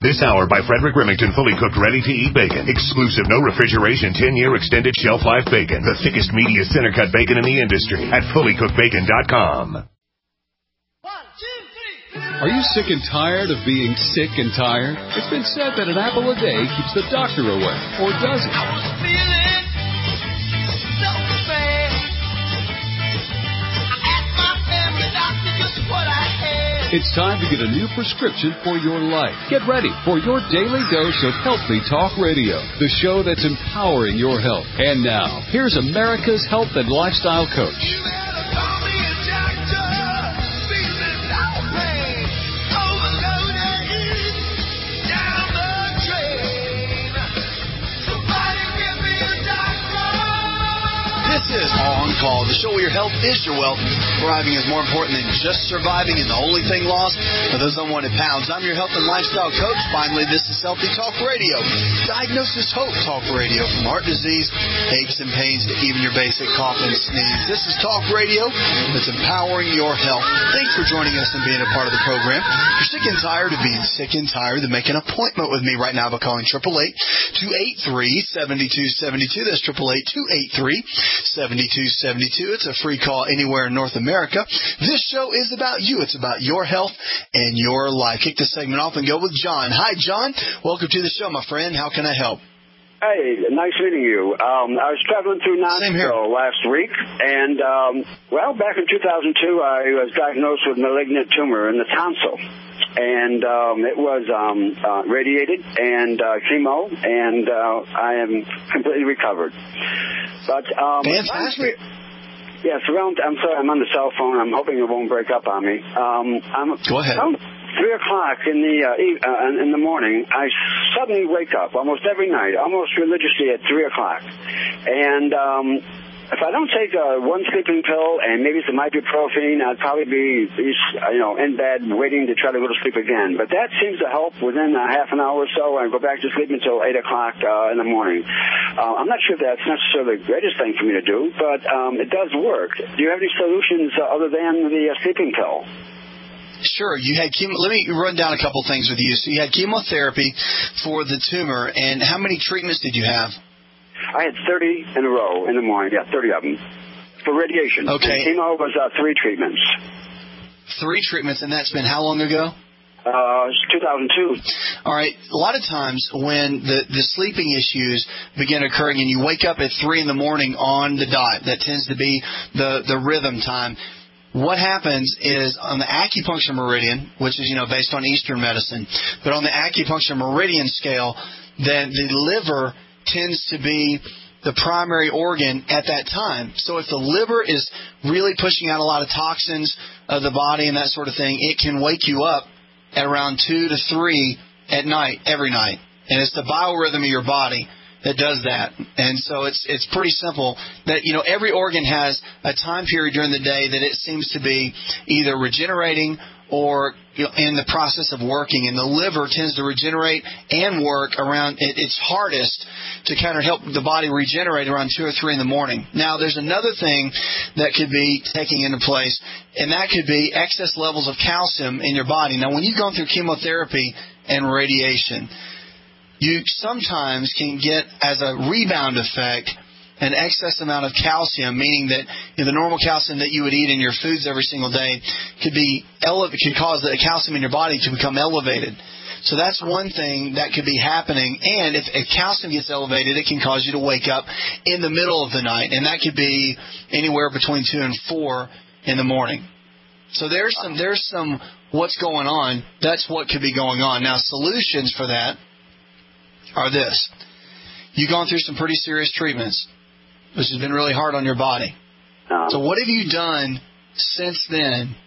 This hour by Frederick Remington, fully cooked, ready-to-eat bacon. Exclusive, no refrigeration, 10-year extended shelf life bacon. The thickest, meatiest center-cut bacon in the industry at fullycookedbacon.com. 1, 2, 3. Are you sick and tired of being sick and tired? It's been said that an apple a day keeps the doctor away, or does it? I was feeling so bad. I asked my family doctor just what I had. It's time to get a new prescription for your life. Get ready for your daily dose of Healthy Talk Radio, the show that's empowering your health. And now, here's America's health and lifestyle coach. This is On Call, the show where your health is your wealth. Thriving is more important than just surviving, and the only thing lost are those unwanted pounds. I'm your health and lifestyle coach. Finally, this is Healthy Talk Radio. Diagnosis Hope Talk Radio. From heart disease, aches and pains, to even your basic cough and sneeze. This is Talk Radio that's empowering your health. Thanks for joining us and being a part of the program. If you're sick and tired of being sick and tired, then make an appointment with me right now by calling 888-283-7272. That's 888-283-7272. It's a free call anywhere in North America. This show is about you. It's about your health and your life. Kick the segment off and go with John. Hi, John. Welcome to the show, my friend. How can I help? Hey, nice meeting you. I was traveling through Knoxville last week, and, back in 2002, I was diagnosed with malignant tumor in the tonsil. And it was radiated and chemo, and I am completely recovered. But fantastic. Yes, I'm sorry, I'm on the cell phone. I'm hoping it won't break up on me. Go ahead. 3 o'clock in the morning, I suddenly wake up almost every night, almost religiously at 3 o'clock, and if I don't take one sleeping pill and maybe some ibuprofen, I'd probably be, in bed waiting to try to go to sleep again. But that seems to help within a half an hour or so. I go back to sleep until 8 o'clock in the morning. I'm not sure if that's necessarily the greatest thing for me to do, but it does work. Do you have any solutions other than the sleeping pill? Sure. You had let me run down a couple things with you. So you had chemotherapy for the tumor, and how many treatments did you have? I had 30 in a row in the morning. Yeah, 30 of them for radiation. Okay. And chemo was 3 treatments. 3 treatments, and that's been how long ago? 2002. All right. A lot of times when the sleeping issues begin occurring and you wake up at 3 in the morning on the dot, that tends to be the rhythm time. What happens is on the acupuncture meridian, which is, based on Eastern medicine, but on the acupuncture meridian scale, then the liver tends to be the primary organ at that time. So if the liver is really pushing out a lot of toxins of the body and that sort of thing, it can wake you up at around 2 to 3 at night, every night. And it's the biorhythm of your body that does that. And so it's pretty simple that, every organ has a time period during the day that it seems to be either regenerating or in the process of working, and the liver tends to regenerate and work around its hardest to kind of help the body regenerate around 2 or 3 in the morning. Now, there's another thing that could be taking into place, and that could be excess levels of calcium in your body. Now, when you've gone through chemotherapy and radiation, you sometimes can get, as a rebound effect, an excess amount of calcium, meaning that the normal calcium that you would eat in your foods every single day could cause the calcium in your body to become elevated. So that's one thing that could be happening. And if calcium gets elevated, it can cause you to wake up in the middle of the night, and that could be anywhere between 2 and 4 in the morning. So there's some what's going on. That's what could be going on. Now, solutions for that are this. You've gone through some pretty serious treatments, which has been really hard on your body. So what have you done since then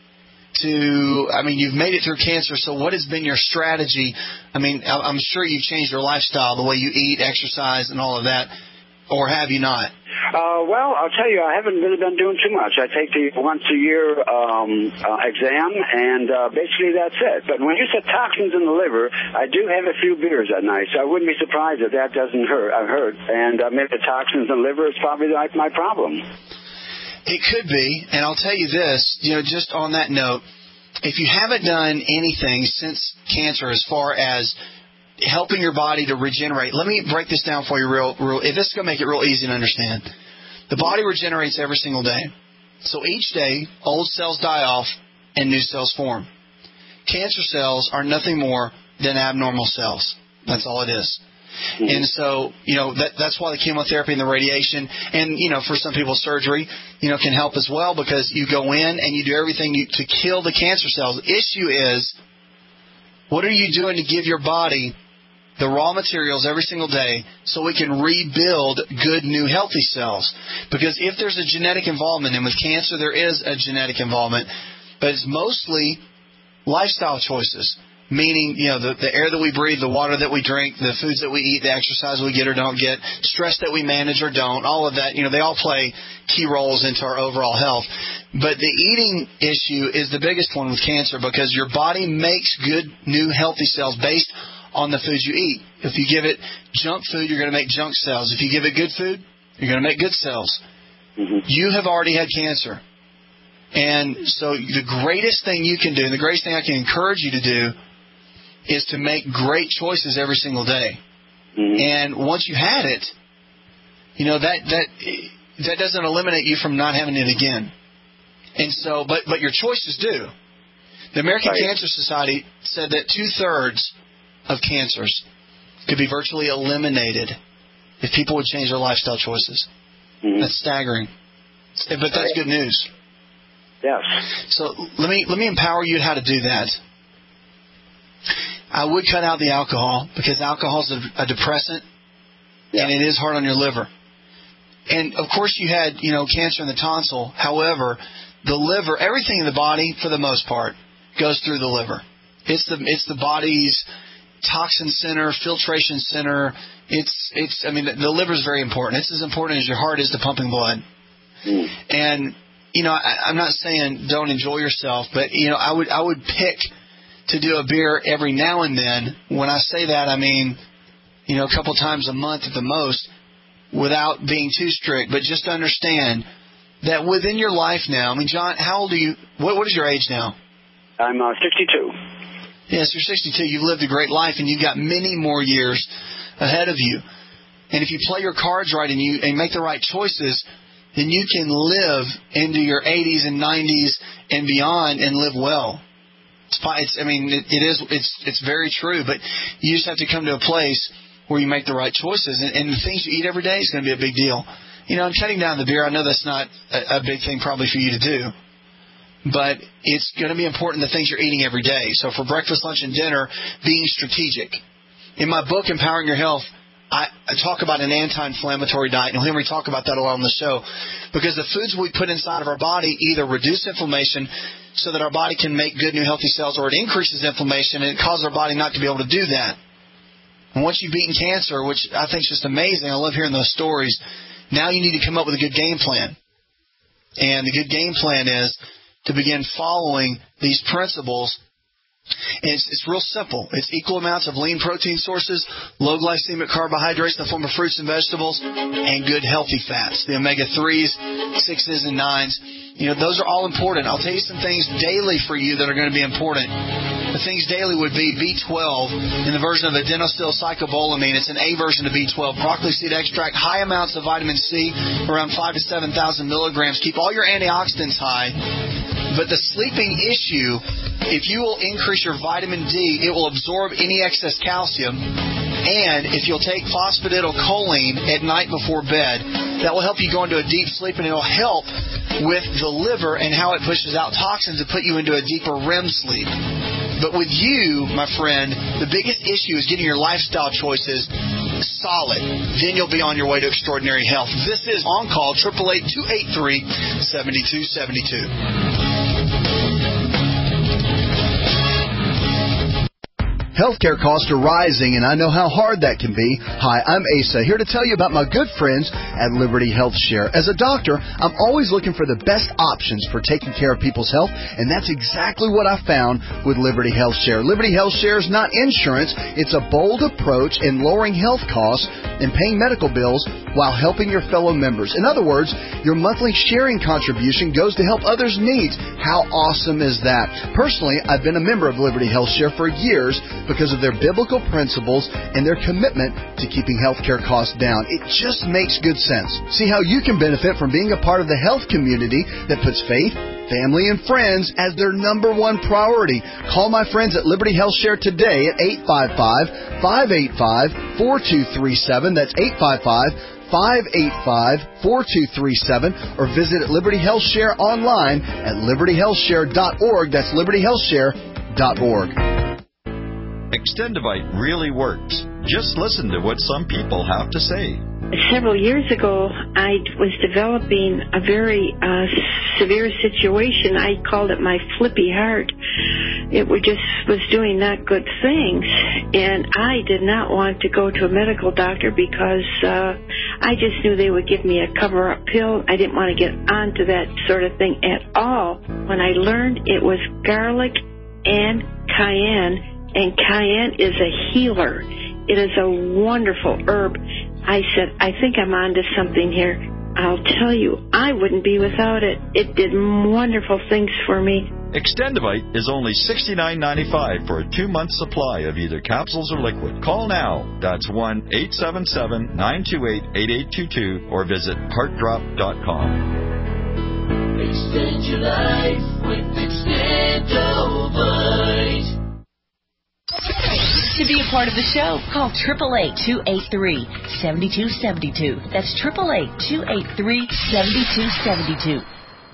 you've made it through cancer, so what has been your strategy? I'm sure you've changed your lifestyle, the way you eat, exercise, and all of that, or have you not? I'll tell you, I haven't really been doing too much. I take the once-a-year exam, and basically that's it. But when you said toxins in the liver, I do have a few beers at night, so I wouldn't be surprised if that doesn't hurt. And maybe the toxins in the liver is probably like my problem. It could be, and I'll tell you this, just on that note, if you haven't done anything since cancer as far as helping your body to regenerate, let me break this down for you real. If this is going to make it real easy to understand. The body regenerates every single day. So each day, old cells die off and new cells form. Cancer cells are nothing more than abnormal cells. That's all it is. And so, that's why the chemotherapy and the radiation and, for some people surgery, can help as well, because you go in and you do everything to kill the cancer cells. The issue is, what are you doing to give your body the raw materials every single day so it can rebuild good, new, healthy cells? Because if there's a genetic involvement, and with cancer there is a genetic involvement, but it's mostly lifestyle choices. Meaning, the air that we breathe, the water that we drink, the foods that we eat, the exercise we get or don't get, stress that we manage or don't, all of that, they all play key roles into our overall health. But the eating issue is the biggest one with cancer, because your body makes good, new, healthy cells based on the foods you eat. If you give it junk food, you're going to make junk cells. If you give it good food, you're going to make good cells. Mm-hmm. You have already had cancer. And so the greatest thing you can do, and the greatest thing I can encourage you to do, is to make great choices every single day. Mm-hmm. And once you had it, that doesn't eliminate you from not having it again. And so, but your choices do. The American Cancer Society said that 2/3 of cancers could be virtually eliminated if people would change their lifestyle choices. Mm-hmm. That's staggering. But that's good news. Yes. So let me empower you how to do that. I would cut out the alcohol, because alcohol is a depressant, and it is hard on your liver. And, of course, you had, cancer in the tonsil. However, the liver, everything in the body, for the most part, goes through the liver. It's the body's toxin center, filtration center. The liver is very important. It's as important as your heart is to pumping blood. Mm. And, I'm not saying don't enjoy yourself, but, I would pick to do a beer every now and then. When I say that, I mean, a couple times a month at the most, without being too strict. But just understand that within your life now, John, how old are you? What is your age now? I'm 62. Yes, you're 62. You've lived a great life, and you've got many more years ahead of you. And if you play your cards right and make the right choices, then you can live into your 80s and 90s and beyond and live well. It's very true, but you just have to come to a place where you make the right choices. And the things you eat every day is going to be a big deal. And cutting down the beer, I know that's not a big thing probably for you to do, but it's going to be important, the things you're eating every day. So for breakfast, lunch, and dinner, being strategic. In my book, Empowering Your Health, I talk about an anti-inflammatory diet, and you'll hear me talk about that a lot on the show, because the foods we put inside of our body either reduce inflammation so that our body can make good, new, healthy cells, or it increases inflammation, and it causes our body not to be able to do that. And once you've beaten cancer, which I think is just amazing, I love hearing those stories, now you need to come up with a good game plan. And the good game plan is to begin following these principles. And it's real simple. It's equal amounts of lean protein sources, low glycemic carbohydrates in the form of fruits and vegetables, and good healthy fats, the omega-3s, 6s, and 9s. Those are all important. I'll tell you some things daily for you that are going to be important. The things daily would be B12 in the version of adenosylcycobolamine. It's an A version of B12. Broccoli seed extract, high amounts of vitamin C, around 5,000 to 7,000 milligrams. Keep all your antioxidants high. But the sleeping issue, if you will increase your vitamin D, it will absorb any excess calcium. And if you'll take phosphatidylcholine at night before bed, that will help you go into a deep sleep, and it will help with the liver and how it pushes out toxins to put you into a deeper REM sleep. But with you, my friend, the biggest issue is getting your lifestyle choices solid. Then you'll be on your way to extraordinary health. This is On Call, 888-283-7272. Healthcare costs are rising, and I know how hard that can be. Hi, I'm Asa, here to tell you about my good friends at Liberty Health Share. As a doctor, I'm always looking for the best options for taking care of people's health, and that's exactly what I found with Liberty Health Share. Liberty Health Share is not insurance. It's a bold approach in lowering health costs and paying medical bills while helping your fellow members. In other words, your monthly sharing contribution goes to help others' needs. How awesome is that? Personally, I've been a member of Liberty Health Share for years because of their biblical principles and their commitment to keeping healthcare costs down. It just makes good sense. See how you can benefit from being a part of the health community that puts faith, family, and friends as their number one priority. Call my friends at Liberty Health Share today at 855-585-4237. That's 855-585-4237, or visit at Liberty Health Share online at libertyhealthshare.org. That's libertyhealthshare.org. Extendivite really works. Just listen to what some people have to say. Several years ago, I was developing a very severe situation. I called it my flippy heart. It was doing not good things, and I did not want to go to a medical doctor because I just knew they would give me a cover-up pill. I didn't want to get onto that sort of thing at all. When I learned it was garlic and cayenne, and cayenne is a healer. It is a wonderful herb. I said, I think I'm onto something here. I'll tell you, I wouldn't be without it. It did wonderful things for me. Extendivite is only $69.95 for a 2-month supply of either capsules or liquid. Call now. That's 1-877-928-8822 or visit heartdrop.com. Extend your life with Extendivite. To be a part of the show, call 888-283-7272. That's 888-283-7272.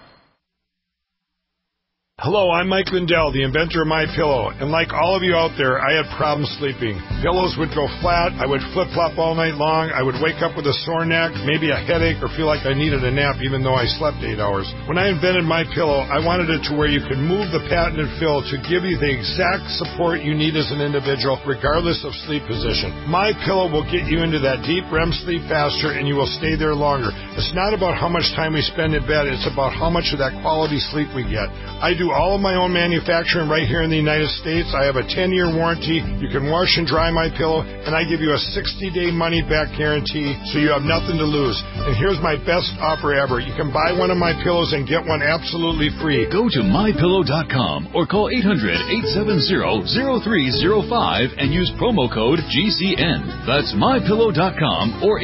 Hello, I'm Mike Lindell, the inventor of MyPillow, and like all of you out there, I had problems sleeping. Pillows would go flat, I would flip-flop all night long, I would wake up with a sore neck, maybe a headache, or feel like I needed a nap even though I slept 8 hours. When I invented MyPillow, I wanted it to where you could move the patented fill to give you the exact support you need as an individual, regardless of sleep position. MyPillow will get you into that deep REM sleep faster, and you will stay there longer. It's not about how much time we spend in bed, it's about how much of that quality sleep we get. I do all of my own manufacturing right here in the United States. I have a 10-year warranty. You can wash and dry my pillow, and I give you a 60-day money-back guarantee, so you have nothing to lose. And here's my best offer ever. You can buy one of my pillows and get one absolutely free. Go to MyPillow.com or call 800-870-0305 and use promo code GCN. That's MyPillow.com or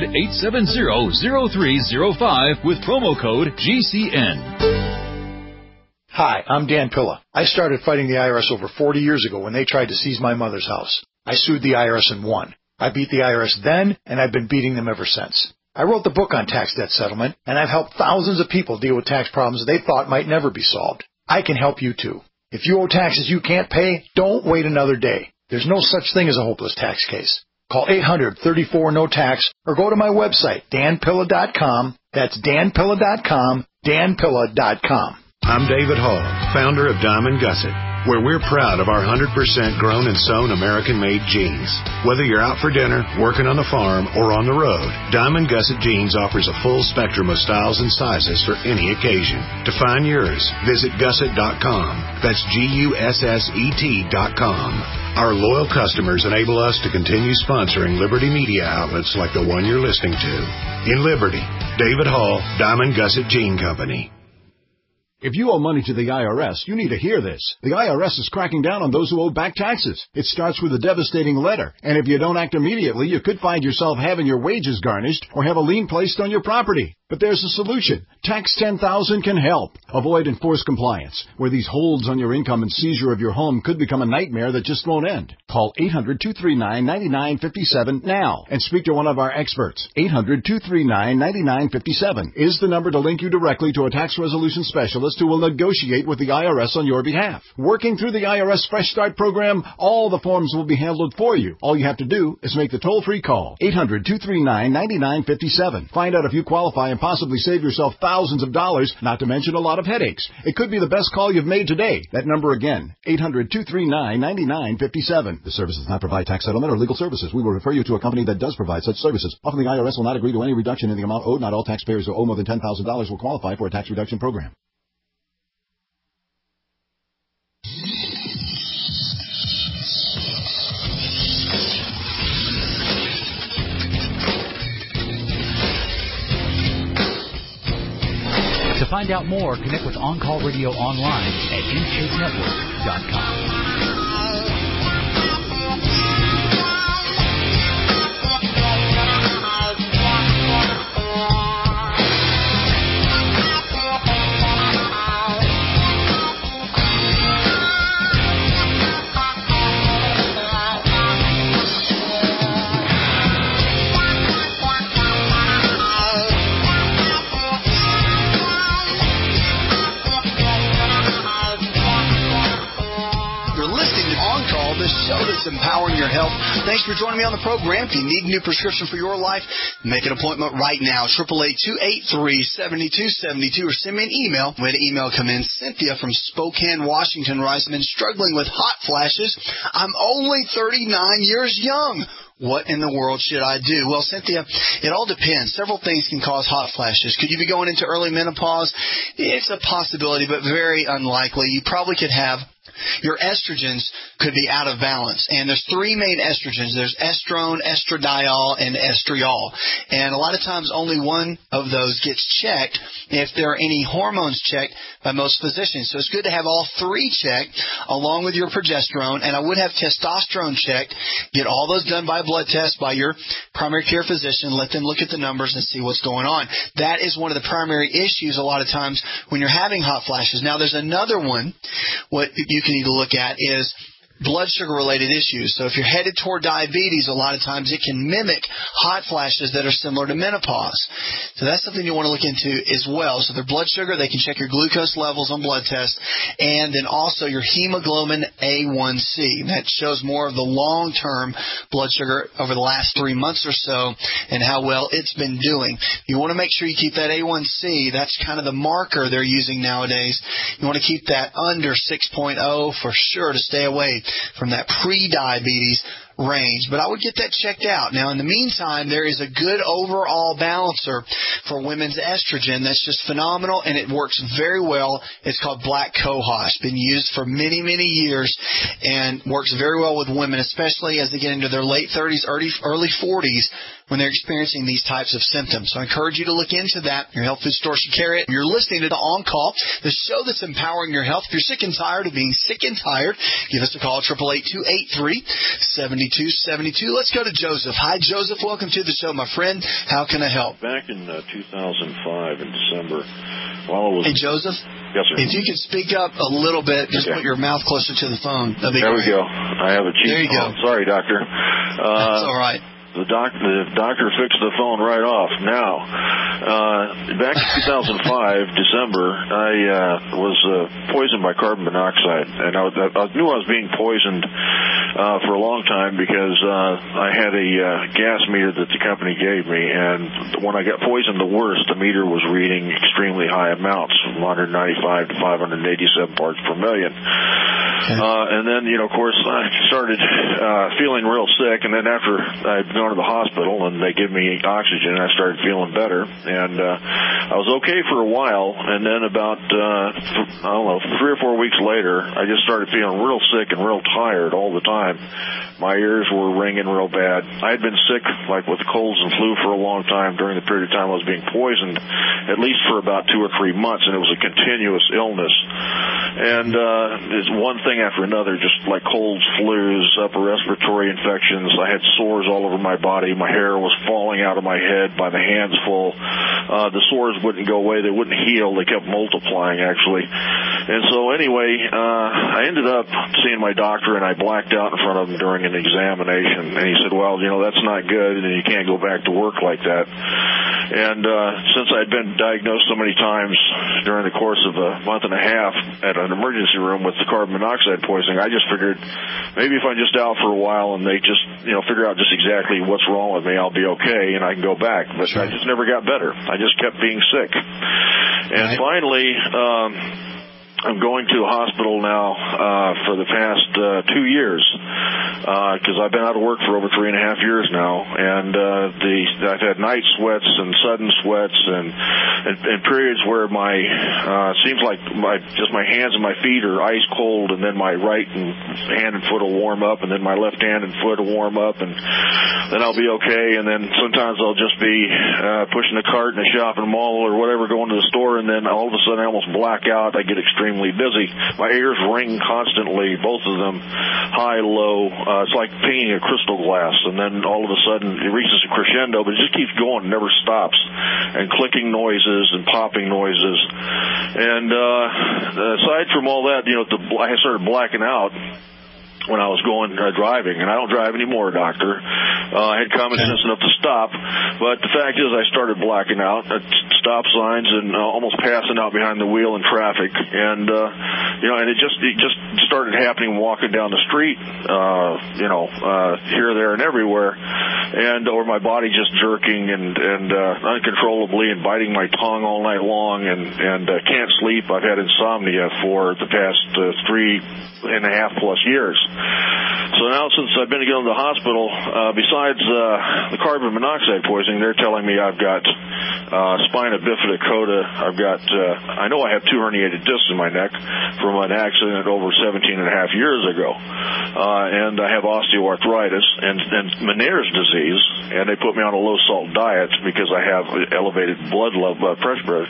800-870-0305 with promo code GCN. Hi, I'm Dan Pilla. I started fighting the IRS over 40 years ago when they tried to seize my mother's house. I sued the IRS and won. I beat the IRS then, and I've been beating them ever since. I wrote the book on tax debt settlement, and I've helped thousands of people deal with tax problems they thought might never be solved. I can help you too. If you owe taxes you can't pay, don't wait another day. There's no such thing as a hopeless tax case. Call 800-34-NO-TAX or go to my website, danpilla.com. That's danpilla.com, danpilla.com. I'm David Hall, founder of Diamond Gusset, where we're proud of our 100% grown and sewn American-made jeans. Whether you're out for dinner, working on the farm, or on the road, Diamond Gusset Jeans offers a full spectrum of styles and sizes for any occasion. To find yours, visit gusset.com. That's GUSSET.com. Our loyal customers enable us to continue sponsoring Liberty media outlets like the one you're listening to. In Liberty, David Hall, Diamond Gusset Jean Company. If you owe money to the IRS, you need to hear this. The IRS is cracking down on those who owe back taxes. It starts with a devastating letter, and if you don't act immediately, you could find yourself having your wages garnished or have a lien placed on your property. But there's a solution. Tax 10,000 can help. Avoid enforced compliance, where these holds on your income and seizure of your home could become a nightmare that just won't end. Call 800-239-9957 now and speak to one of our experts. 800-239-9957 is the number to link you directly to a tax resolution specialist who will negotiate with the IRS on your behalf. Working through the IRS Fresh Start program, all the forms will be handled for you. All you have to do is make the toll-free call. 800-239-9957. Find out if you qualify and possibly save yourself thousands of dollars, not to mention a lot of headaches. It could be the best call you've made today. That number again, 800-239-9957. This service does not provide tax settlement or legal services. We will refer you to a company that does provide such services. Often the IRS will not agree to any reduction in the amount owed. Not all taxpayers who owe more than $10,000 will qualify for a tax reduction program. To find out more, connect with On Call Radio online at InShapeNetwork.com. Empowering your health. Thanks for joining me on the program. If you need a new prescription for your life, make an appointment right now. 888-283-7272 or send me an email. We had an email come in. Cynthia from Spokane, Washington writes, I've been struggling with hot flashes. I'm only 39 years young. What in the world should I do? Well, Cynthia, it all depends. Several things can cause hot flashes. Could you be going into early menopause? It's a possibility, but very unlikely. You probably could have your estrogens could be out of balance. And there's three main estrogens. There's estrone, estradiol, and estriol. And a lot of times only one of those gets checked if there are any hormones checked by most physicians. So it's good to have all three checked along with your progesterone. And I would have testosterone checked. Get all those done by a blood test by your primary care physician. Let them look at the numbers and see what's going on. That is one of the primary issues a lot of times when you're having hot flashes. Now, there's another one. What you can need to look at is blood sugar related issues. So if you're headed toward diabetes, a lot of times it can mimic hot flashes that are similar to menopause. So that's something you want to look into as well. So their blood sugar, they can check your glucose levels on blood tests, and then also your hemoglobin A1C. That shows more of the long-term blood sugar over the last 3 months or so and how well it's been doing. You want to make sure you keep that A1C. That's kind of the marker they're using nowadays. You want to keep that under 6.0 for sure to stay away from that pre-diabetes range. But I would get that checked out. Now, in the meantime, there is a good overall balancer for women's estrogen that's just phenomenal, and it works very well. It's called Black Cohosh. Been used for many, many years and works very well with women, especially as they get into their late 30s, early 40s, when they're experiencing these types of symptoms. So I encourage you to look into that. Your health food store should carry it. You're listening to the On Call, the show that's empowering your health. If you're sick and tired of being sick and tired, give us a call, 888-283-7272. Let's go to Joseph. Hi, Joseph. Welcome to the show, my friend. How can I help? Back in 2005 in December, while I was... Hey, Joseph? Yes, sir. If you could speak up a little bit, just put your mouth closer to the phone. That'd be there great. We go. I have a cheap There you phone. go. Sorry, doctor. That's all right. The doctor fixed the phone right off. Now, back in 2005, December, I was poisoned by carbon monoxide, and I knew I was being poisoned for a long time because I had a gas meter that the company gave me, and when I got poisoned the worst, the meter was reading extremely high amounts, from 195 to 587 parts per million. And then, of course, I started feeling real sick, and then after I'd gone to the hospital and they give me oxygen, I started feeling better, and I was okay for a while, and then about 3 or 4 weeks later, I just started feeling real sick and real tired all the time. My ears were ringing real bad. I had been sick like with colds and flu for a long time during the period of time I was being poisoned, at least for about 2 or 3 months, and it was a continuous illness, and it's one thing after another, just like colds, flus, upper respiratory infections. I had sores all over my body. My hair was falling out of my head by the handsful. The sores wouldn't go away. They wouldn't heal. They kept multiplying, actually. And so anyway, I ended up seeing my doctor, and I blacked out in front of him during an examination. And he said, well, that's not good, and you can't go back to work like that. And since I'd been diagnosed so many times during the course of a month and a half at an emergency room with the carbon monoxide poisoning, I just figured maybe if I'm just out for a while and they just, figure out just exactly what's wrong with me, I'll be okay and I can go back. But I just never got better. I just kept being sick. And finally, I'm going to the hospital now for the past 2 years because I've been out of work for over 3.5 years now, and I've had night sweats and sudden sweats and periods where seems like my hands and my feet are ice cold, and then my right hand and foot will warm up, and then my left hand and foot will warm up, and then I'll be okay. And then sometimes I'll just be pushing a cart in a shopping mall or whatever, going to the store, and then all of a sudden I almost black out. I get extremely busy. My ears ring constantly, both of them, high, low. It's like painting a crystal glass, and then all of a sudden it reaches a crescendo, but it just keeps going, never stops, and clicking noises and popping noises. And aside from all that, I started blacking out when I was going driving, and I don't drive anymore, doctor. I had common sense enough to stop, but the fact is I started blacking out at stop signs and almost passing out behind the wheel in traffic, and and it just started happening walking down the street, here, there, and everywhere, or my body just jerking and uncontrollably and biting my tongue all night long, and can't sleep. I've had insomnia for the past 3.5+ years. So now, since I've been to go to the hospital, besides the carbon monoxide poisoning, they're telling me I've got spina bifida coda. I know I have 2 herniated discs in my neck from an accident over 17.5 years ago, and I have osteoarthritis and Meniere's disease, and they put me on a low salt diet because I have elevated blood pressure,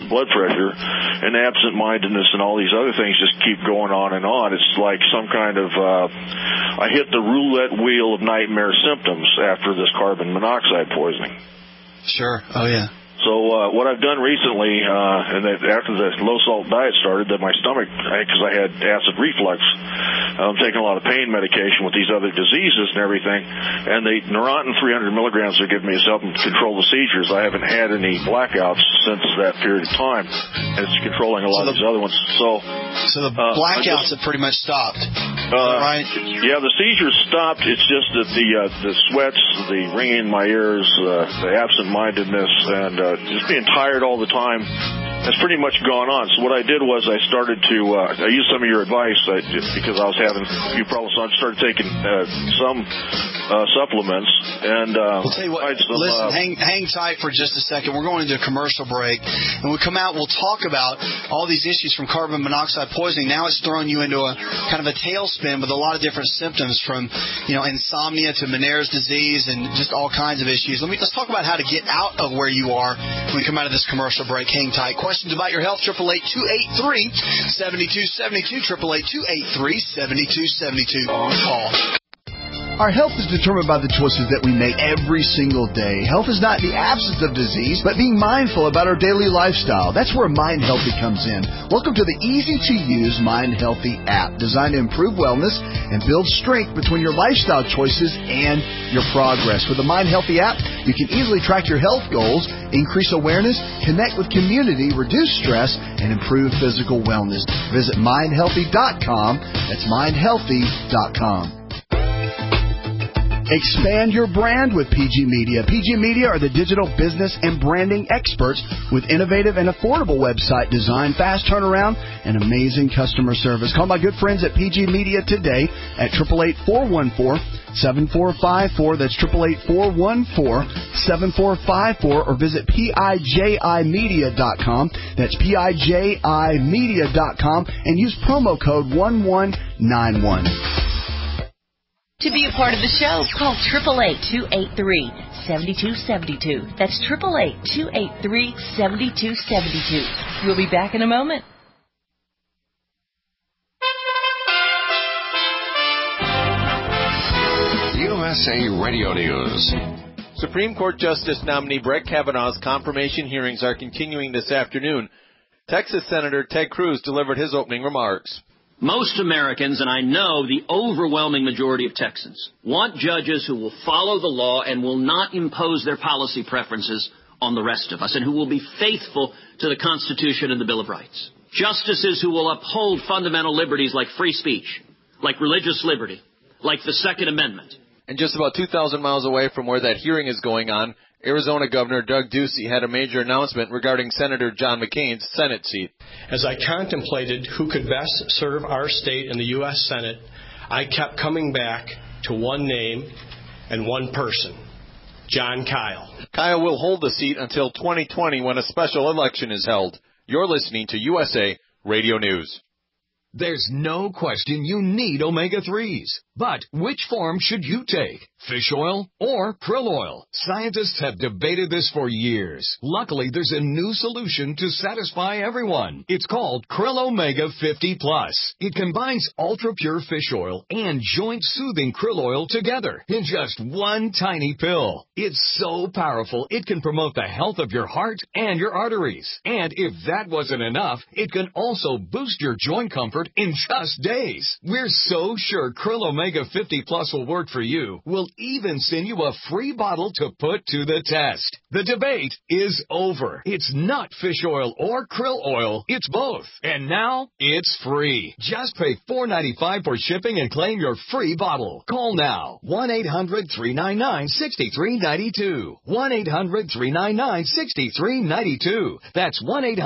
and absent-mindedness, and all these other things just keep going on and on. It's like some kind of I hit the roulette wheel of nightmare symptoms after this carbon monoxide poisoning. Sure. Oh, yeah. So what I've done recently, and after the low-salt diet started, that my stomach, because I had acid reflux, I'm taking a lot of pain medication with these other diseases and everything, and the Neurontin 300 milligrams they're giving me is helping control the seizures. I haven't had any blackouts since that period of time, and it's controlling a lot of these other ones. So the blackouts have pretty much stopped, right? Yeah, the seizures stopped. It's just that the sweats, the ringing in my ears, the absent-mindedness, and just being tired all the time has pretty much gone on. So what I did was I started to I used some of your advice because I was having a few problems. So I started taking some supplements. And I'll tell you what, listen, hang tight for just a second. We're going into a commercial break. And when we come out, we'll talk about all these issues from carbon monoxide poisoning. Now it's throwing you into a kind of a tailspin with a lot of different symptoms, from insomnia to Meniere's disease and just all kinds of issues. Let's talk about how to get out of where you are when we come out of this commercial break. Hang tight. Questions about your health, 888-283-7272, 888-283-7272. Call. Our health is determined by the choices that we make every single day. Health is not the absence of disease, but being mindful about our daily lifestyle. That's where Mind Healthy comes in. Welcome to the easy-to-use Mind Healthy app, designed to improve wellness and build strength between your lifestyle choices and your progress. With the Mind Healthy app, you can easily track your health goals, increase awareness, connect with community, reduce stress, and improve physical wellness. Visit mindhealthy.com. That's mindhealthy.com. Expand your brand with PG Media. PG Media are the digital business and branding experts with innovative and affordable website design, fast turnaround, and amazing customer service. Call my good friends at PG Media today at 888-414-7454. That's 888-414-7454, or visit PIJImedia.com. That's PIJImedia.com, and use promo code 1191. To be a part of the show, call 888-283-7272. That's 888-283-7272. We'll be back in a moment. USA Radio News. Supreme Court Justice nominee Brett Kavanaugh's confirmation hearings are continuing this afternoon. Texas Senator Ted Cruz delivered his opening remarks. Most Americans, and I know the overwhelming majority of Texans, want judges who will follow the law and will not impose their policy preferences on the rest of us and who will be faithful to the Constitution and the Bill of Rights. Justices who will uphold fundamental liberties like free speech, like religious liberty, like the Second Amendment. And just about 2,000 miles away from where that hearing is going on, Arizona Governor Doug Ducey had a major announcement regarding Senator John McCain's Senate seat. As I contemplated who could best serve our state in the U.S. Senate, I kept coming back to one name and one person, Jon Kyl. Kyl will hold the seat until 2020 when a special election is held. You're listening to USA Radio News. There's no question you need omega-3s. But which form should you take? Fish oil or krill oil? Scientists have debated this for years. Luckily, there's a new solution to satisfy everyone. It's called Krill Omega 50 Plus. It combines ultra-pure fish oil and joint-soothing krill oil together in just one tiny pill. It's so powerful, it can promote the health of your heart and your arteries. And if that wasn't enough, it can also boost your joint comfort in just days. We're so sure Krill Omega 50 Plus will work for you. We'll even send you a free bottle to put to the test. The debate is over. It's not fish oil or krill oil. It's both. And now it's free. Just pay $4.95 for shipping and claim your free bottle. Call now. 1-800-399-6392. 1-800-399-6392. That's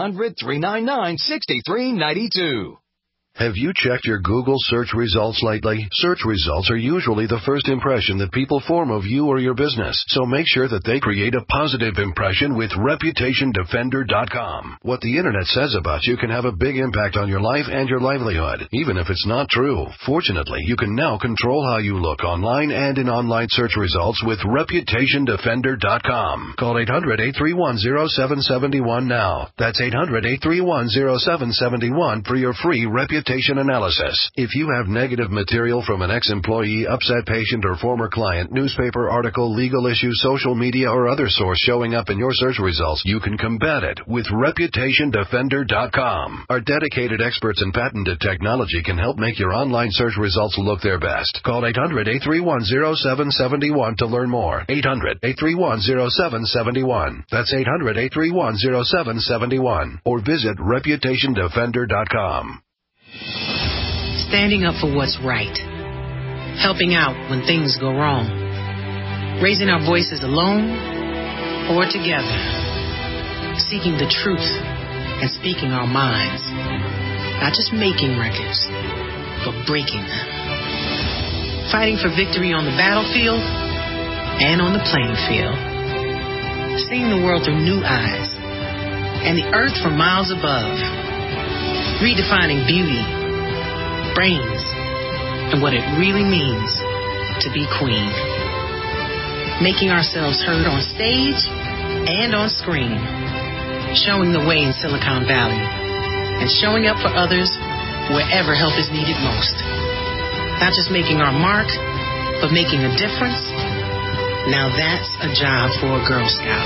1-800-399-6392. Have you checked your Google search results lately? Search results are usually the first impression that people form of you or your business, so make sure that they create a positive impression with ReputationDefender.com. What the Internet says about you can have a big impact on your life and your livelihood, even if it's not true. Fortunately, you can now control how you look online and in online search results with ReputationDefender.com. Call 800-831-0771 now. That's 800-831-0771 for your free reputation analysis. If you have negative material from an ex-employee, upset patient, or former client, newspaper article, legal issue, social media, or other source showing up in your search results, you can combat it with ReputationDefender.com. Our dedicated experts in patented technology can help make your online search results look their best. Call 800-831-0771 to learn more. 800-831-0771. That's 800-831-0771. Or visit ReputationDefender.com. Standing up for what's right. Helping out when things go wrong. Raising our voices alone or together. Seeking the truth and speaking our minds. Not just making records, but breaking them. Fighting for victory on the battlefield and on the playing field. Seeing the world through new eyes and the earth from miles above. Redefining beauty, brains, and what it really means to be queen. Making ourselves heard on stage and on screen. Showing the way in Silicon Valley. And showing up for others wherever help is needed most. Not just making our mark, but making a difference. Now that's a job for a Girl Scout.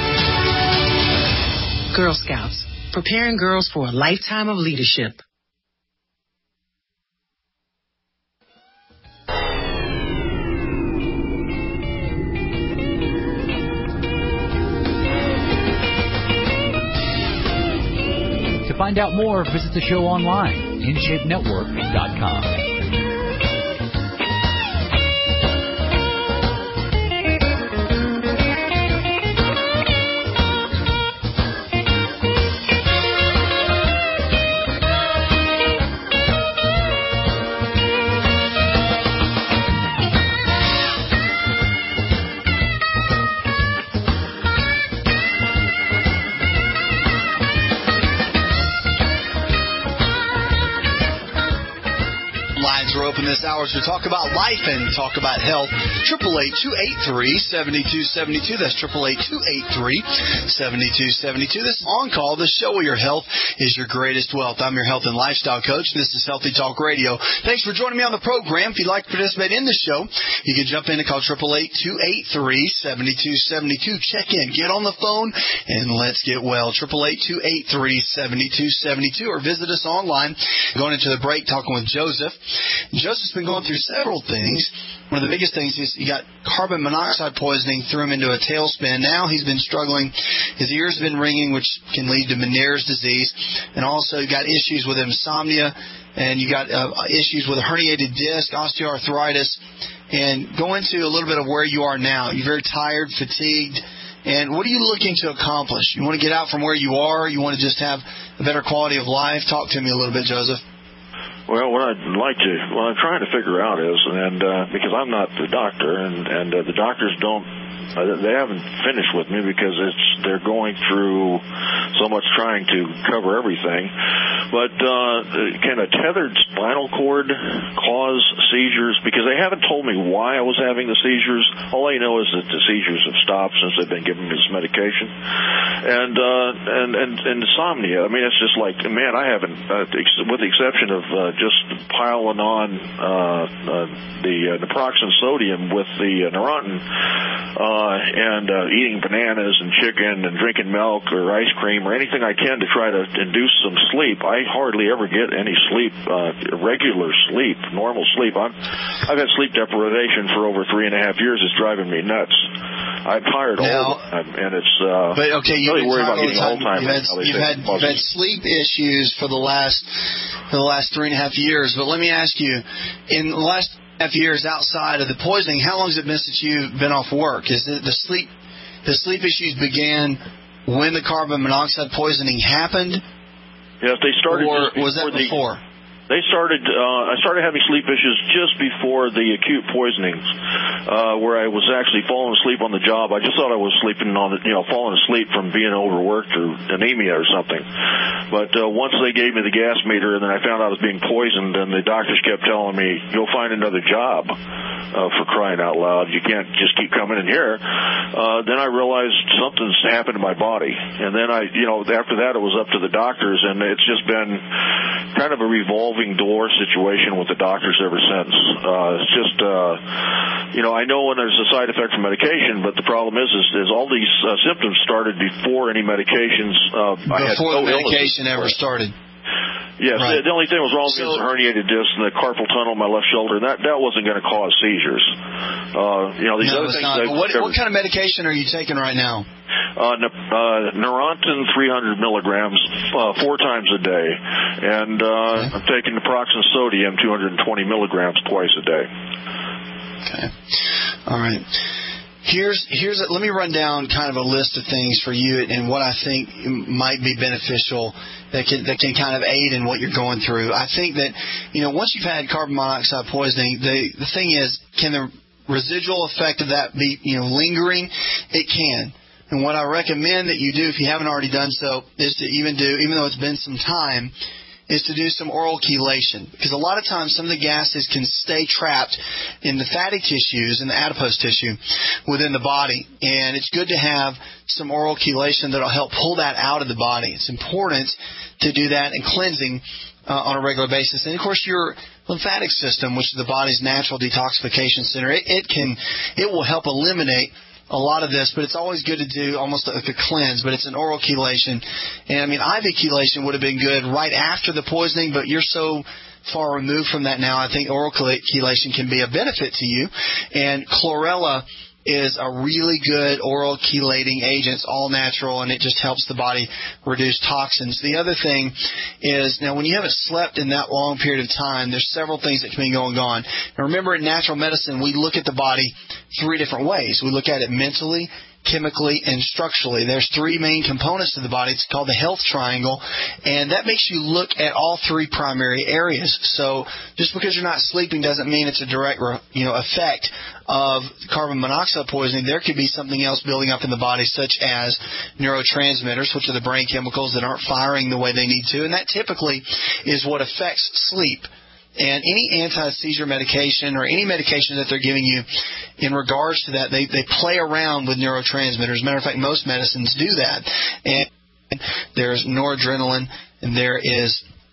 Girl Scouts. Preparing girls for a lifetime of leadership. To find out more, visit the show online, InShapeNetwork.com. Open this hour to talk about life and talk about health. 888-283-7272. That's 888-283-7272. This is On Call, the show where your health is your greatest wealth. I'm your health and lifestyle coach. This is Healthy Talk Radio. Thanks for joining me on the program. If you'd like to participate in the show, you can jump in and call 888-283-7272. Check in, get on the phone, and let's get well. 888-283-7272, or visit us online. Going into the break, talking with Joseph. Joseph's been going through several things. one of the biggest things is you got carbon monoxide poisoning, threw him into a tailspin. Now he's been struggling. His ears have been ringing, which can lead to Meniere's disease. And also you got issues with insomnia, and you got issues with a herniated disc, osteoarthritis. And go into a little bit of where you are now. You're very tired, fatigued. And what are you looking to accomplish? You want to get out from where you are? You want to just have a better quality of life? Talk to me a little bit, Joseph. Well, what I'm trying to figure out is, because I'm not the doctor, and the doctors they haven't finished with me because they're going through so much trying to cover everything. But can a tethered spinal cord cause seizures? Because they haven't told me why I was having the seizures. All I know is that the seizures have stopped since they've been giving me this medication. And insomnia. I mean, it's just like, man, I haven't, with the exception of just piling on the naproxen sodium with the Neurontin, and eating bananas and chicken and drinking milk or ice cream or anything I can to try to induce some sleep. I hardly ever get any sleep, regular sleep, normal sleep. I've had sleep deprivation for over 3.5 years. It's driving me nuts. I'm tired all the time, and it's really worried about getting Alzheimer's. You've had sleep issues for the last 3.5 years. But let me ask you, in the last years outside of the poisoning, how long has it been since you've been off work? Is it the sleep issues began when the carbon monoxide poisoning happened? Yes, they started. Or was that before? They started. I started having sleep issues just before the acute poisonings, where I was actually falling asleep on the job. I just thought I was sleeping falling asleep from being overworked or anemia or something. But once they gave me the gas meter, and then I found out I was being poisoned, and the doctors kept telling me, "You'll find another job." For crying out loud, you can't just keep coming in here. Then I realized something's happened to my body, and then after that it was up to the doctors, and it's just been kind of a revolving door situation with the doctors ever since. It's just, I know when there's a side effect from medication, but the problem is all these symptoms started before any medications. Before the medication ever started. Yes, right. The only thing that was wrong with me was the herniated disc and the carpal tunnel in my left shoulder. That wasn't going to cause seizures. These other things. What kind of medication are you taking right now? Neurontin 300 milligrams 4 times a day, and I'm taking naproxen sodium 220 milligrams twice a day. Okay. All right. Let me run down kind of a list of things for you and what I think might be beneficial that can kind of aid in what you're going through. I think that, once you've had carbon monoxide poisoning, the thing is, can the residual effect of that be, lingering? It can. And what I recommend that you do, if you haven't already done so, is to even though it's been some time, is to do some oral chelation. Because a lot of times some of the gases can stay trapped in the fatty tissues and the adipose tissue within the body. And it's good to have some oral chelation that will help pull that out of the body. It's important to do that and cleansing on a regular basis. And, of course, your lymphatic system, which is the body's natural detoxification center, it will help eliminate a lot of this, but it's always good to do almost like a cleanse, but it's an oral chelation. And, IV chelation would have been good right after the poisoning, but you're so far removed from that now, I think oral chelation can be a benefit to you. And chlorella is a really good oral chelating agent. It's all natural, and it just helps the body reduce toxins. The other thing is, now when you haven't slept in that long period of time, there's several things that can be going on. And remember, in natural medicine, we look at the body 3 different ways. We look at it mentally, chemically, and structurally. There's 3 main components to the body. It's called the health triangle, and that makes you look at all 3 primary areas. So just because you're not sleeping doesn't mean it's a direct effect of carbon monoxide poisoning. There could be something else building up in the body, such as neurotransmitters, which are the brain chemicals that aren't firing the way they need to, and that typically is what affects sleep. And any anti-seizure medication or any medication that they're giving you in regards to that, they play around with neurotransmitters. As a matter of fact, most medicines do that. And there's noradrenaline, and there is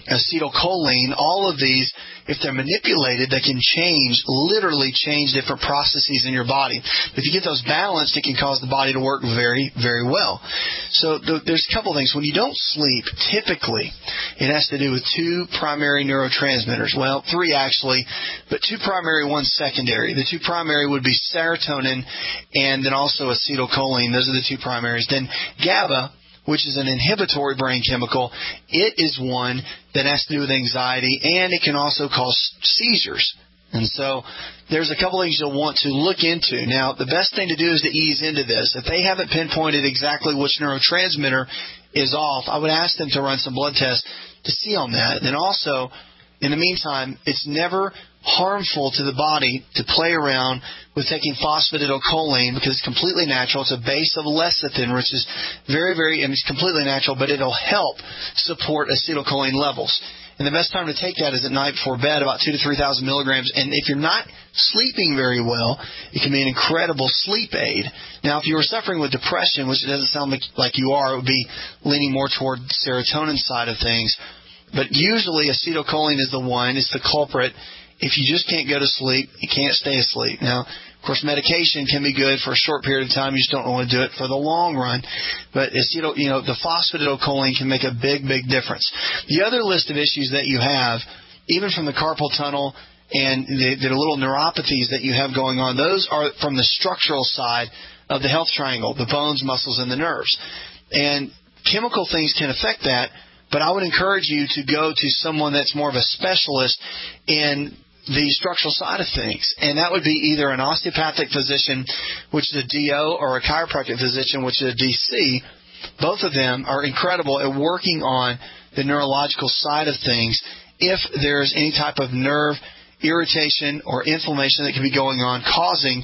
acetylcholine, all of these, if they're manipulated, they can literally change different processes in your body. If you get those balanced, it can cause the body to work very, very well. So there's a couple things. When you don't sleep, typically, it has to do with two primary neurotransmitters. Well, three actually, but two primary, one secondary. The two primary would be serotonin and then also acetylcholine. Those are the two primaries. Then GABA, which is an inhibitory brain chemical, it is one that has to do with anxiety, and it can also cause seizures. And so there's a couple things you'll want to look into. Now, the best thing to do is to ease into this. If they haven't pinpointed exactly which neurotransmitter is off, I would ask them to run some blood tests to see on that. Then also, in the meantime, it's never harmful to the body to play around with taking phosphatidylcholine because it's completely natural. It's a base of lecithin, which is it's completely natural, but it'll help support acetylcholine levels. And the best time to take that is at night before bed, about 2,000 to 3,000 milligrams. And if you're not sleeping very well, it can be an incredible sleep aid. Now, if you were suffering with depression, which it doesn't sound like you are, it would be leaning more toward the serotonin side of things. But usually acetylcholine is the one, it's the culprit. If you just can't go to sleep, you can't stay asleep. Now, of course, medication can be good for a short period of time. You just don't want to do it for the long run. But the phosphatidylcholine can make a big, big difference. The other list of issues that you have, even from the carpal tunnel and the little neuropathies that you have going on, those are from the structural side of the health triangle, the bones, muscles, and the nerves. And chemical things can affect that, but I would encourage you to go to someone that's more of a specialist in the structural side of things. And that would be either an osteopathic physician, which is a DO, or a chiropractic physician, which is a DC. Both of them are incredible at working on the neurological side of things if there's any type of nerve irritation or inflammation that could be going on causing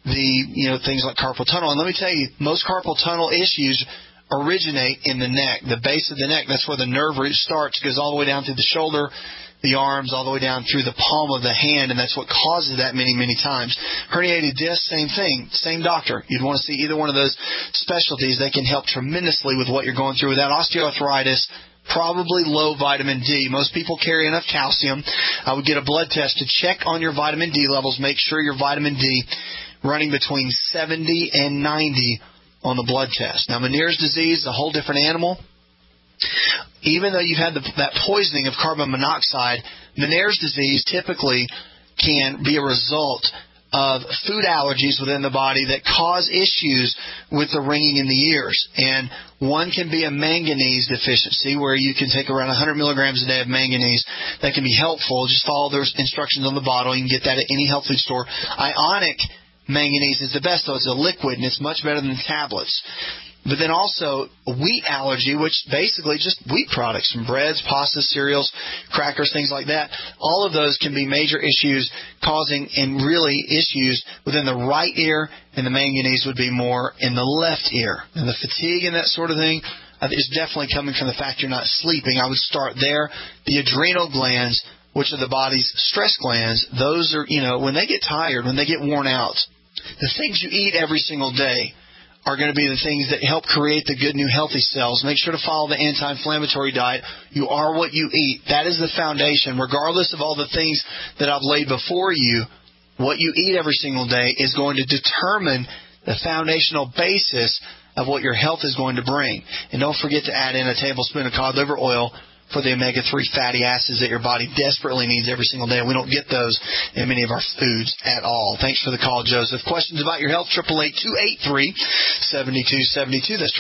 the things like carpal tunnel. And let me tell you, most carpal tunnel issues originate in the neck, the base of the neck. That's where the nerve root starts. It goes all the way down through the shoulder, the arms, all the way down through the palm of the hand, and that's what causes that many, many times. Herniated disc, same thing, same doctor. You'd want to see either one of those specialties. They can help tremendously with what you're going through. With that osteoarthritis, probably low vitamin D. Most people carry enough calcium. I would get a blood test to check on your vitamin D levels. Make sure your vitamin D running between 70 and 90 on the blood test. Now, Meniere's disease is a whole different animal. Even though you've had that poisoning of carbon monoxide, Meniere's disease typically can be a result of food allergies within the body that cause issues with the ringing in the ears. And one can be a manganese deficiency, where you can take around 100 milligrams a day of manganese. That can be helpful. Just follow those instructions on the bottle. You can get that at any health food store. Ionic manganese is the best, though. It's a liquid, and it's much better than tablets. But then also wheat allergy, which basically just wheat products, from breads, pastas, cereals, crackers, things like that. All of those can be major issues causing, and really issues within the right ear, and the manganese would be more in the left ear. And the fatigue and that sort of thing is definitely coming from the fact you're not sleeping. I would start there. The adrenal glands, which are the body's stress glands, those are, when they get tired, when they get worn out, the things you eat every single day are going to be the things that help create the good new healthy cells. Make sure to follow the anti-inflammatory diet. You are what you eat. That is the foundation. Regardless of all the things that I've laid before you, what you eat every single day is going to determine the foundational basis of what your health is going to bring. And don't forget to add in a tablespoon of cod liver oil for the omega-3 fatty acids that your body desperately needs every single day. We don't get those in many of our foods at all. Thanks for the call, Joseph. Questions about your health, 888-283-7272. That's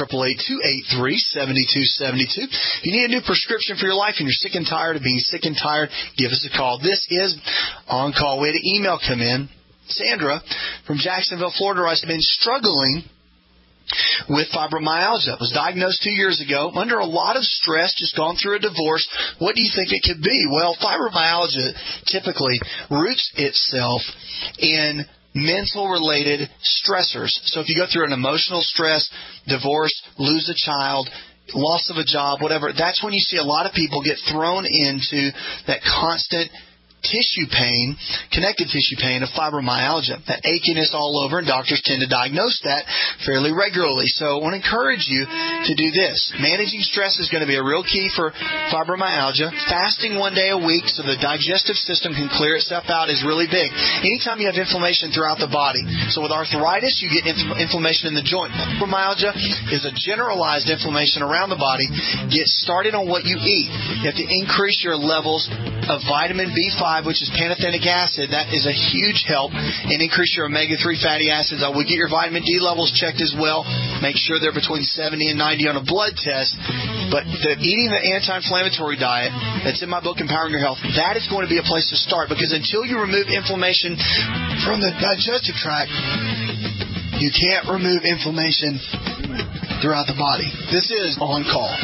888-283-7272. If you need a new prescription for your life and you're sick and tired of being sick and tired, give us a call. This is On Call. We had an email come in. Sandra from Jacksonville, Florida, writes, I've been struggling with fibromyalgia. Was diagnosed 2 years ago, under a lot of stress, just gone through a divorce. What do you think it could be? Well, fibromyalgia typically roots itself in mental-related stressors. So if you go through an emotional stress, divorce, lose a child, loss of a job, whatever, that's when you see a lot of people get thrown into that constant tissue pain, connective tissue pain of fibromyalgia, that achiness all over, and doctors tend to diagnose that fairly regularly. So I want to encourage you to do this. Managing stress is going to be a real key for fibromyalgia. Fasting 1 day a week so the digestive system can clear itself out is really big. Anytime you have inflammation throughout the body. So with arthritis, you get inflammation in the joint. Fibromyalgia is a generalized inflammation around the body. Get started on what you eat. You have to increase your levels of vitamin B5, which is pantothenic acid. That is a huge help. And increase your omega-3 fatty acids. I would get your vitamin D levels checked as well. Make sure they're between 70 and 90 on a blood test. But eating the anti-inflammatory diet that's in my book, Empowering Your Health, that is going to be a place to start, because until you remove inflammation from the digestive tract, you can't remove inflammation throughout the body. This is On Call.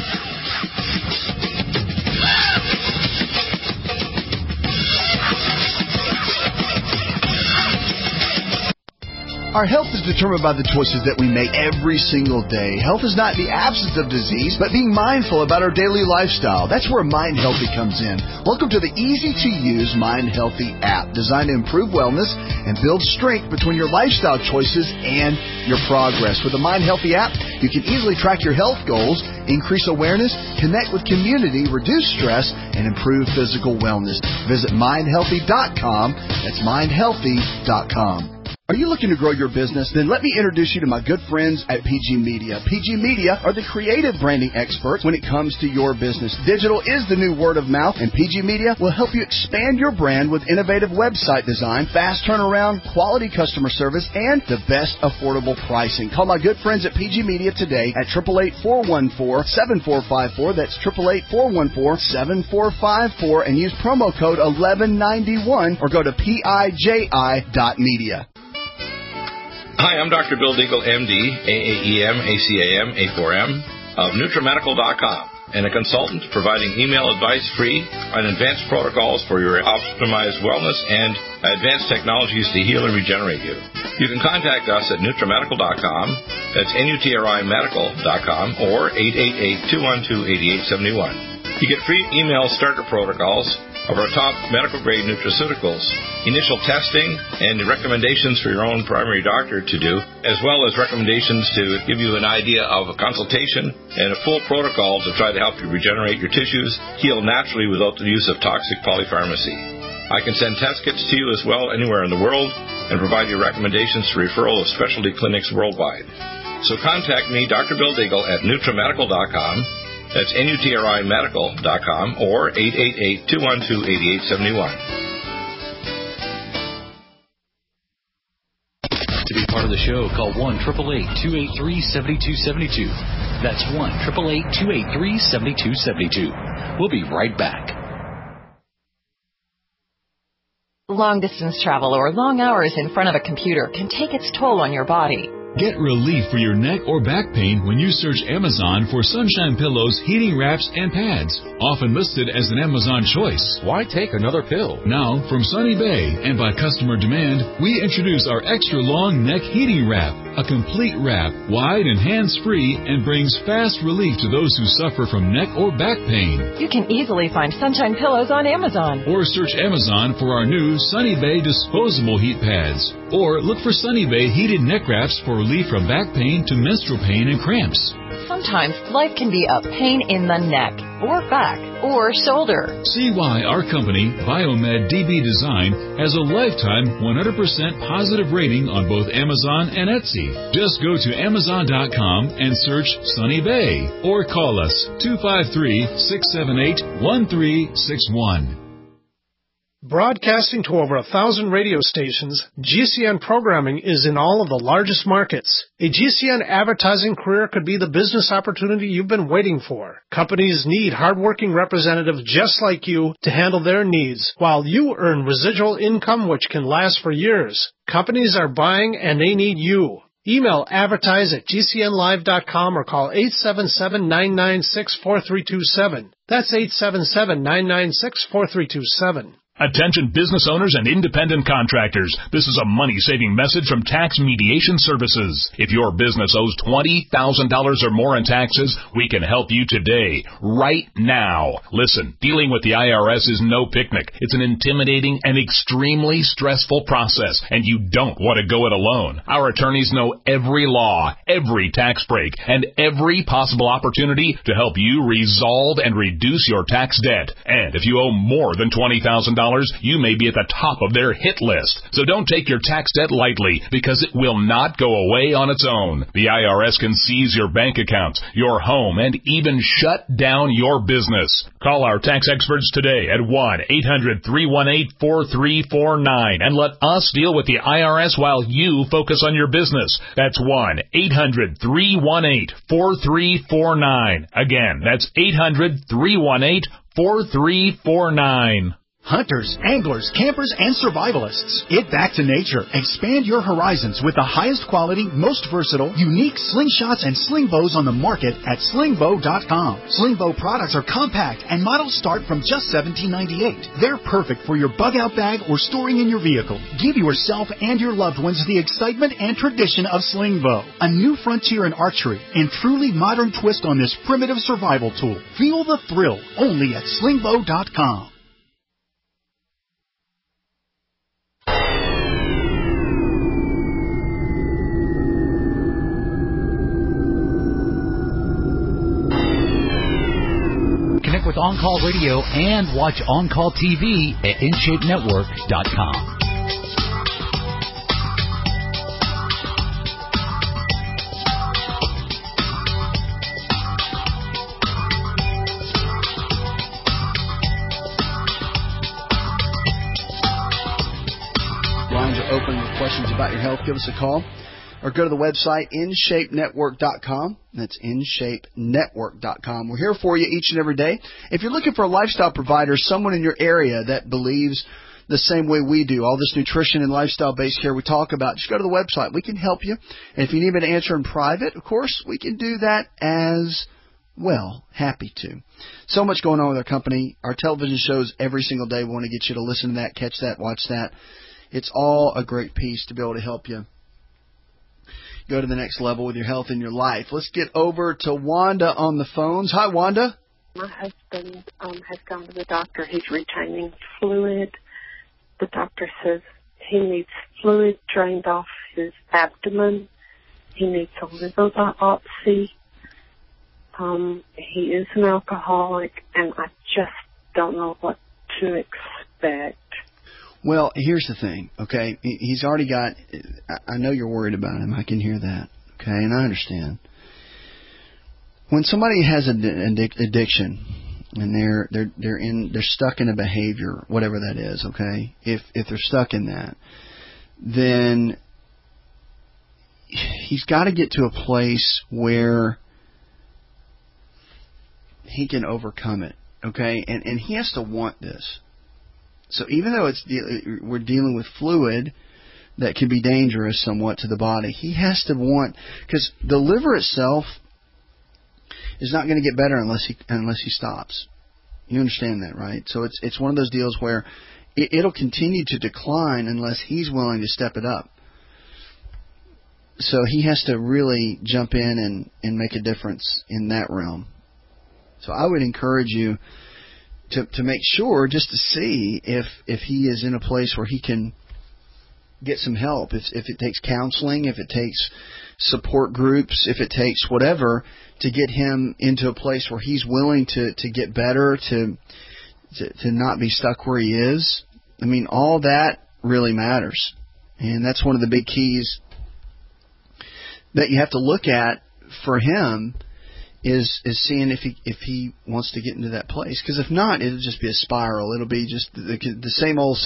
Our health is determined by the choices that we make every single day. Health is not the absence of disease, but being mindful about our daily lifestyle. That's where Mind Healthy comes in. Welcome to the easy-to-use Mind Healthy app, designed to improve wellness and build strength between your lifestyle choices and your progress. With the Mind Healthy app, you can easily track your health goals, increase awareness, connect with community, reduce stress, and improve physical wellness. Visit mindhealthy.com. That's mindhealthy.com. Are you looking to grow your business? Then let me introduce you to my good friends at PG Media. PG Media are the creative branding experts when it comes to your business. Digital is the new word of mouth, and PG Media will help you expand your brand with innovative website design, fast turnaround, quality customer service, and the best affordable pricing. Call my good friends at PG Media today at 888-414-7454. That's 888-414-7454, and use promo code 1191 or go to PIJI.media. Hi, I'm Dr. Bill Deagle, MD, AAEM, ACAM, A4M, of NutriMedical.com, and a consultant providing email advice free on advanced protocols for your optimized wellness and advanced technologies to heal and regenerate you. You can contact us at NutriMedical.com, that's NutriMedical.com, or 888-212-8871. You get free email starter protocols of our top medical-grade nutraceuticals, initial testing, and recommendations for your own primary doctor to do, as well as recommendations to give you an idea of a consultation and a full protocol to try to help you regenerate your tissues, heal naturally without the use of toxic polypharmacy. I can send test kits to you as well anywhere in the world and provide you recommendations for referral of specialty clinics worldwide. So contact me, Dr. Bill Deagle, at NutriMedical.com. That's NutriMedical.com or 888-212-8871. To be part of the show, call 1-888-283-7272. That's 1-888-283-7272. We'll be right back. Long-distance travel or long hours in front of a computer can take its toll on your body. Get relief for your neck or back pain when you search Amazon for Sunshine Pillows, heating wraps, and pads, often listed as an Amazon choice. Why take another pill? Now, from Sunny Bay and by customer demand, we introduce our extra long neck heating wrap, a complete wrap, wide and hands-free, and brings fast relief to those who suffer from neck or back pain. You can easily find Sunshine Pillows on Amazon. Or search Amazon for our new Sunny Bay disposable heat pads. Or look for Sunny Bay heated neck wraps for relief from back pain to menstrual pain and cramps. Sometimes life can be a pain in the neck, or back, or shoulder. See why our company, Biomed DB Design, has a lifetime 100% positive rating on both Amazon and Etsy. Just go to Amazon.com and search Sunny Bay, or call us 253-678-1361. Broadcasting to over 1,000 radio stations, GCN programming is in all of the largest markets. A GCN advertising career could be the business opportunity you've been waiting for. Companies need hardworking representatives just like you to handle their needs, while you earn residual income which can last for years. Companies are buying and they need you. Email advertise@gcnlive.com or call 877-996-4327. That's 877-996-4327. Attention business owners and independent contractors. This is a money-saving message from Tax Mediation Services. If your business owes $20,000 or more in taxes, we can help you today, right now. Listen, dealing with the IRS is no picnic. It's an intimidating and extremely stressful process, and you don't want to go it alone. Our attorneys know every law, every tax break, and every possible opportunity to help you resolve and reduce your tax debt. And if you owe more than $20,000, you may be at the top of their hit list. So don't take your tax debt lightly, because it will not go away on its own. The IRS can seize your bank accounts, your home, and even shut down your business. Call our tax experts today at 1-800-318-4349 and let us deal with the IRS while you focus on your business. That's 1-800-318-4349. Again, that's 800-318-4349. Hunters, anglers, campers, and survivalists. Get back to nature. Expand your horizons with the highest quality, most versatile, unique slingshots and sling bows on the market at slingbow.com. Slingbow products are compact and models start from just $17.98. They're perfect for your bug-out bag or storing in your vehicle. Give yourself and your loved ones the excitement and tradition of Slingbow, a new frontier in archery and truly modern twist on this primitive survival tool. Feel the thrill only at slingbow.com. Connect with On Call Radio and watch On Call TV at InShapeNetwork.com. Lines are open with questions about your health. Give us a call or go to the website, InShapeNetwork.com. That's InShapeNetwork.com. We're here for you each and every day. If you're looking for a lifestyle provider, someone in your area that believes the same way we do, all this nutrition and lifestyle-based care we talk about, just go to the website. We can help you. And if you need me to answer in private, of course, we can do that as well. Happy to. So much going on with our company. Our television shows every single day. We want to get you to listen to that, catch that, watch that. It's all a great piece to be able to help you go to the next level with your health and your life. Let's get over to Wanda on the phones. Hi, Wanda. My husband has gone to the doctor. He's retaining fluid. The doctor says he needs fluid drained off his abdomen. He needs a liver biopsy. He is an alcoholic, and I just don't know what to expect. Well, here's the thing, okay? He's already got, I know you're worried about him. I can hear that, okay? And I understand. When somebody has an addiction and they're stuck in a behavior, whatever that is, okay? If they're stuck in that, then he's got to get to a place where he can overcome it, okay? And he has to want this. So even though we're dealing with fluid that can be dangerous somewhat to the body, he has to want, because the liver itself is not going to get better unless he stops. You understand that, right? So it's one of those deals where it'll continue to decline unless he's willing to step it up. So he has to really jump in and make a difference in that realm. So I would encourage you to make sure, just to see if he is in a place where he can get some help. If it takes counseling, if it takes support groups, if it takes whatever, to get him into a place where he's willing to get better, to not be stuck where he is. I mean, all that really matters. And that's one of the big keys that you have to look at for him, is seeing if he wants to get into that place. Because if not, it'll just be a spiral. It'll be just the same old.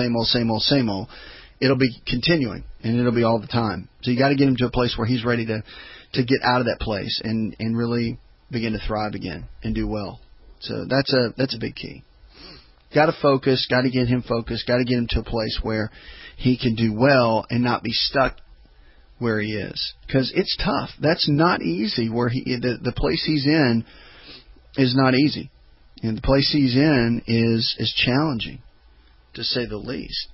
It'll be continuing, and it'll be all the time. So you got to get him to a place where he's ready to get out of that place and really begin to thrive again and do well. So that's a big key. Got to focus. Got to get him focused. Got to get him to a place where he can do well and not be stuck where he is, because it's tough. That's not easy. Where the place he's in is not easy, and the place he's in is challenging. to say the least.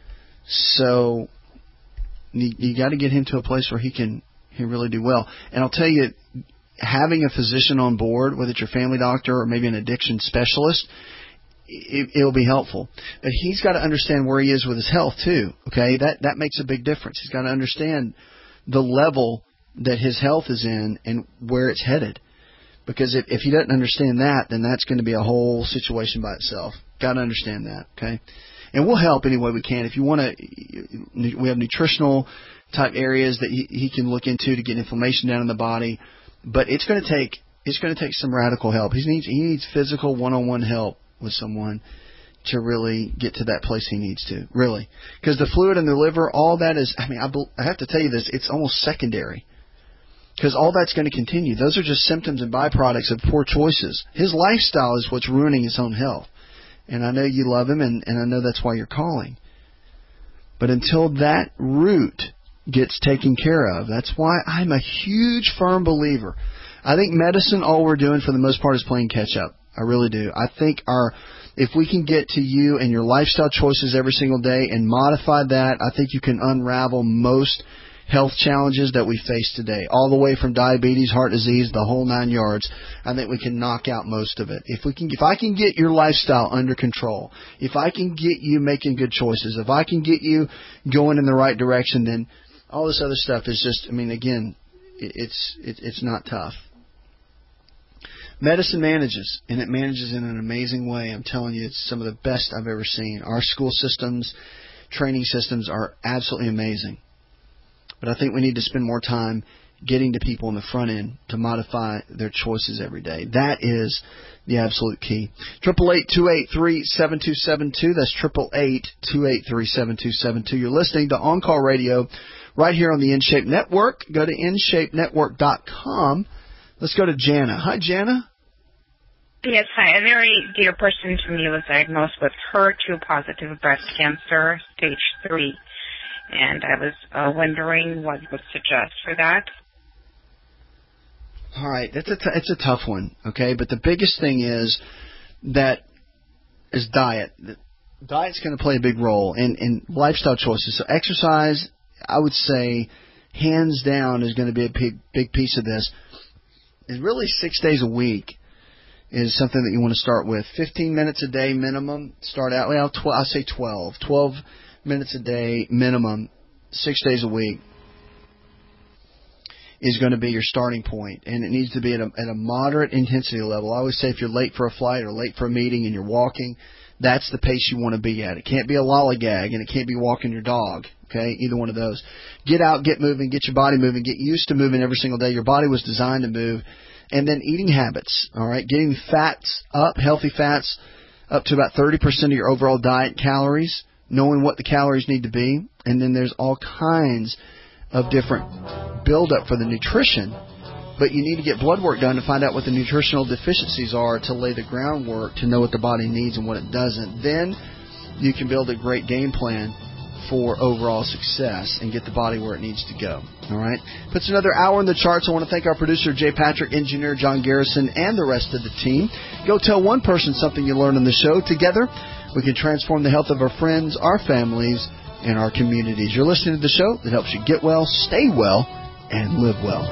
So you got to get him to a place where he can really do well. And I'll tell you, having a physician on board, whether it's your family doctor or maybe an addiction specialist, it'll be helpful. But he's got to understand where he is with his health too. Okay, that makes a big difference. He's got to understand the level that his health is in and where it's headed. Because if he doesn't understand that, then that's going to be a whole situation by itself. Got to understand that. Okay, and we'll help any way we can. If you want to, we have nutritional type areas that he can look into to get inflammation down in the body. But it's going to take some radical help. He needs physical one-on-one help with someone to really get to that place he needs to, really. Because the fluid in the liver, all that is, I have to tell you this, it's almost secondary. Because all that's going to continue. Those are just symptoms and byproducts of poor choices. His lifestyle is what's ruining his own health. And I know you love him, and I know that's why you're calling. But until that root gets taken care of, that's why I'm a huge, firm believer. I think medicine, all we're doing for the most part is playing catch up. I really do. I think if we can get to you and your lifestyle choices every single day and modify that, I think you can unravel most health challenges that we face today, all the way from diabetes, heart disease, the whole 9 yards. I think we can knock out most of it. If I can get your lifestyle under control, if I can get you making good choices, if I can get you going in the right direction, then all this other stuff is just, again, it's not tough. Medicine manages, and it manages in an amazing way. I'm telling you, it's some of the best I've ever seen. Our school systems, training systems are absolutely amazing. But I think we need to spend more time getting to people on the front end to modify their choices every day. That is the absolute key. 888-283-7272. That's 888-283-7272. You're listening to On Call Radio right here on the InShape Network. Go to InShapeNetwork.com. Let's go to Jana. Hi, Jana. Yes, hi. A very dear person to me was diagnosed with HER2-positive breast cancer, stage 3. And I was wondering what you would suggest for that. All right. It's a tough one, okay? But the biggest thing is diet. Diet's going to play a big role in lifestyle choices. So exercise, I would say, hands down, is going to be a big piece of this. And really 6 days a week is something that you want to start with. 15 minutes a day minimum. Start out, I'll say 12. 12 minutes a day minimum, 6 days a week, is going to be your starting point. And it needs to be at a moderate intensity level. I always say if you're late for a flight or late for a meeting and you're walking, that's the pace you want to be at. It can't be a lollygag, and it can't be walking your dog. Okay, either one of those. Get out, get moving, get your body moving, get used to moving every single day. Your body was designed to move. And then eating habits, all right? Getting fats up, healthy fats, up to about 30% of your overall diet calories, knowing what the calories need to be. And then there's all kinds of different build-up for the nutrition. But you need to get blood work done to find out what the nutritional deficiencies are to lay the groundwork to know what the body needs and what it doesn't. Then you can build a great game plan for overall success and get the body where it needs to go. All right? Puts another hour in the charts. I want to thank our producer, Jay Patrick, engineer John Garrison, and the rest of the team. Go tell one person something you learned on the show. Together, we can transform the health of our friends, our families, and our communities. You're listening to the show that helps you get well, stay well, and live well.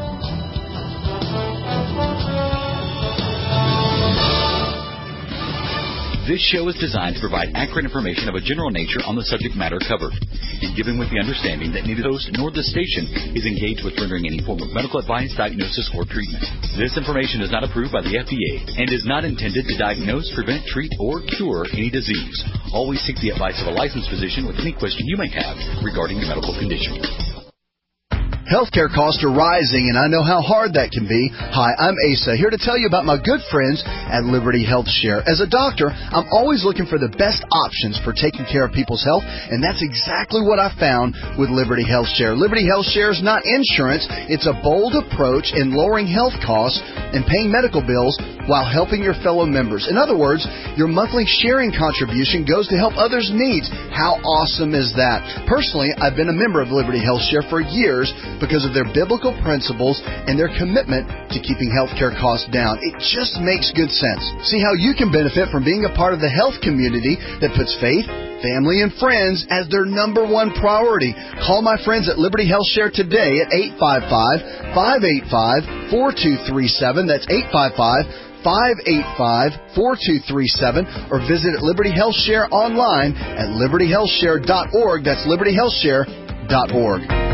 This show is designed to provide accurate information of a general nature on the subject matter covered, and given with the understanding that neither the host nor the station is engaged with rendering any form of medical advice, diagnosis, or treatment. This information is not approved by the FDA and is not intended to diagnose, prevent, treat, or cure any disease. Always seek the advice of a licensed physician with any question you may have regarding your medical condition. Healthcare costs are rising, and I know how hard that can be. Hi, I'm Asa, here to tell you about my good friends at Liberty Health Share. As a doctor, I'm always looking for the best options for taking care of people's health, and that's exactly what I found with Liberty Health Share. Liberty Health Share is not insurance. It's a bold approach in lowering health costs and paying medical bills while helping your fellow members. In other words, your monthly sharing contribution goes to help others' needs. How awesome is that? Personally, I've been a member of Liberty Health Share for years because of their biblical principles and their commitment to keeping healthcare costs down. It just makes good sense. See how you can benefit from being a part of the health community that puts faith, family, and friends as their number one priority. Call my friends at Liberty Health Share today at 855-585-4237. That's 855-585-4237, or visit Liberty Health Share online at libertyhealthshare.org. That's libertyhealthshare.org.